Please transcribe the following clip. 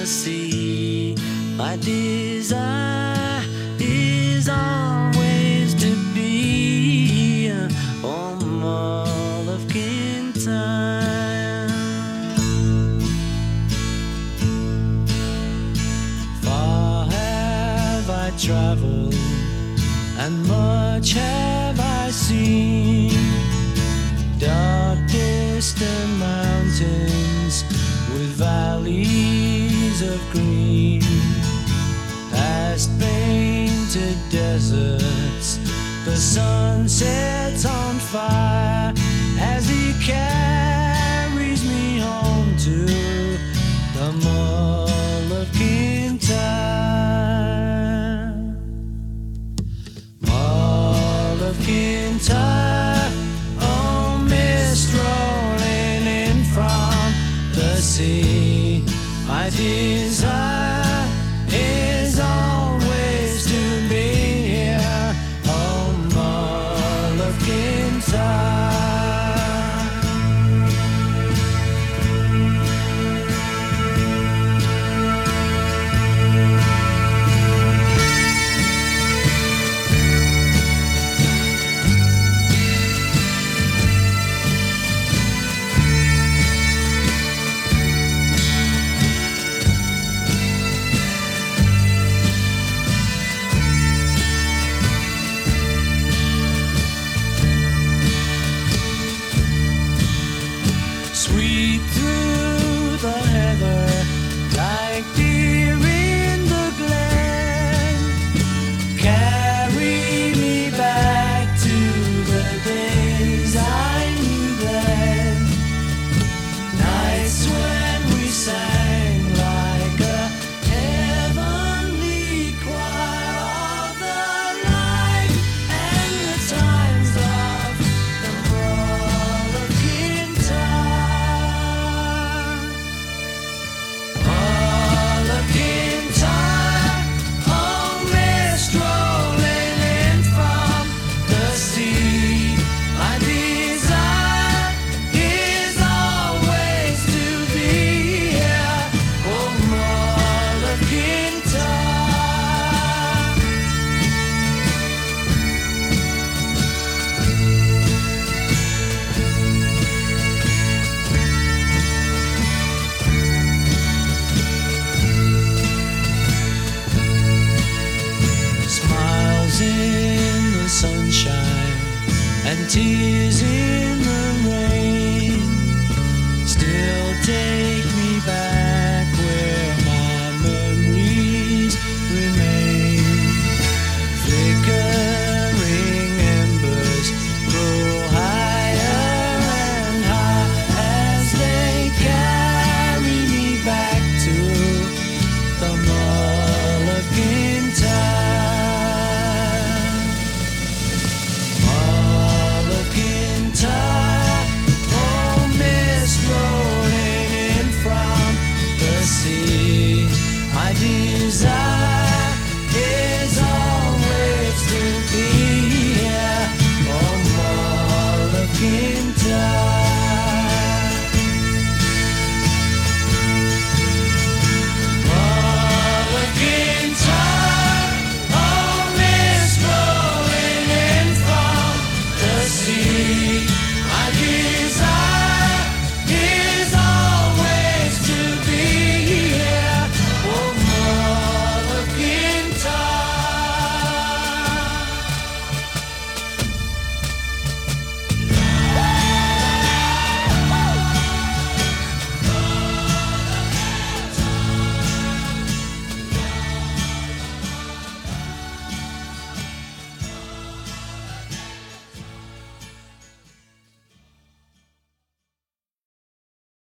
sea. My desire is always to be on Mull of Kintyre. Far have I traveled, and much have I seen. Dark distant mountains with valleys of green, past painted deserts, the sun sets on fire as he carries me home to the Mull of Kintyre. Mull of Kintyre, oh mist rolling in from the sea. My desire